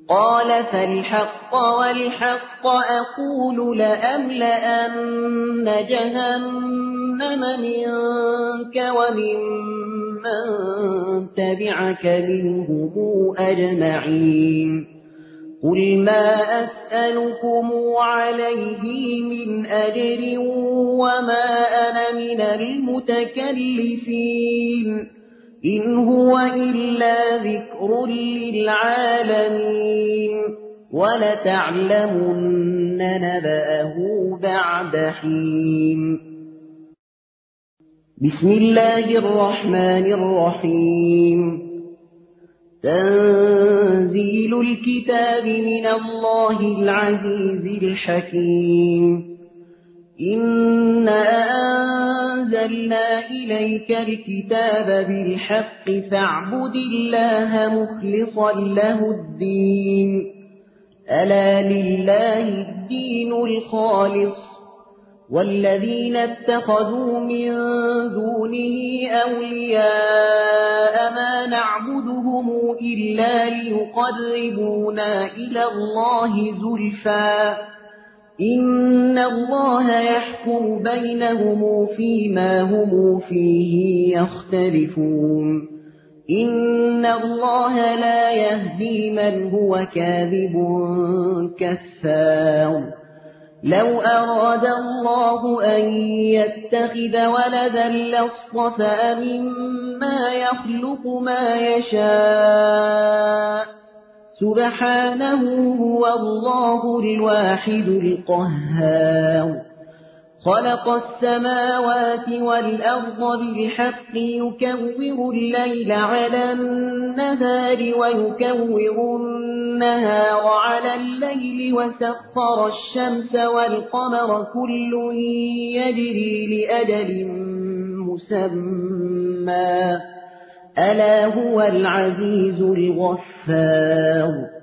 قال فالحق والحق أقول لأملأن جهنم منك وممن تبعك منهم أجمعين قل ما أسألكم عليه من أجر وما أنا من المتكلفين إن هو إلا ذكر للعالمين ولتعلمن نبأه بعد حين بسم الله الرحمن الرحيم تنزيل الكتاب من الله العزيز الحكيم إنا أنزلنا إليك الكتاب بالحق فاعبد الله مخلصا له الدين ألا لله الدين الخالص والذين اتخذوا من دونه أولياء ما نعبدهم إلا ليقربونا إلى الله زلفى إن الله يحكم بينهم فيما هم فيه يختلفون إن الله لا يهدي من هو كاذب كفار لو أراد الله أن يتخذ ولدا لاصطفى مما يخلق ما يشاء سبحانه هو الله الواحد القهار خلق السماوات والأرض بالحق يكور الليل على النهار ويكور النهار على الليل وسخر الشمس والقمر كل يجري لأجل مسمى ألا هو العزيز الغفار